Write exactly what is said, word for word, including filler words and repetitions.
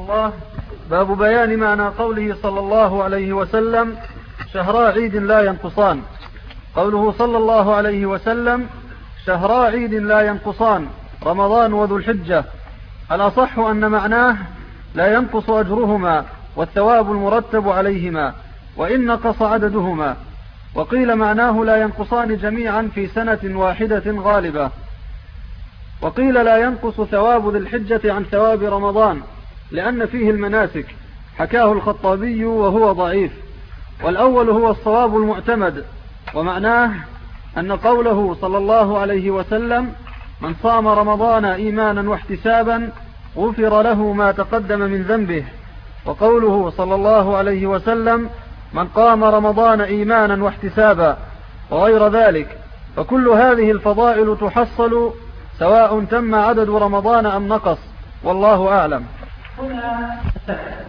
الله. باب بيان معنى قوله صلى الله عليه وسلم شهرا عيد لا ينقصان. قوله صلى الله عليه وسلم شهرا عيد لا ينقصان رمضان وذو الحجة، الأصح أن معناه لا ينقص أجرهما والثواب المرتب عليهما وإن نقص عددهما، وقيل معناه لا ينقصان جميعا في سنة واحدة غالبة، وقيل لا ينقص ثواب ذي الحجة عن ثواب رمضان لأن فيه المناسك، حكاه الخطابي وهو ضعيف، والأول هو الصواب المعتمد، ومعناه أن قوله صلى الله عليه وسلم من صام رمضان إيمانا واحتسابا غفر له ما تقدم من ذنبه، وقوله صلى الله عليه وسلم من قام رمضان إيمانا واحتسابا وغير ذلك، فكل هذه الفضائل تحصل سواء تم عدد رمضان أم نقص، والله أعلم.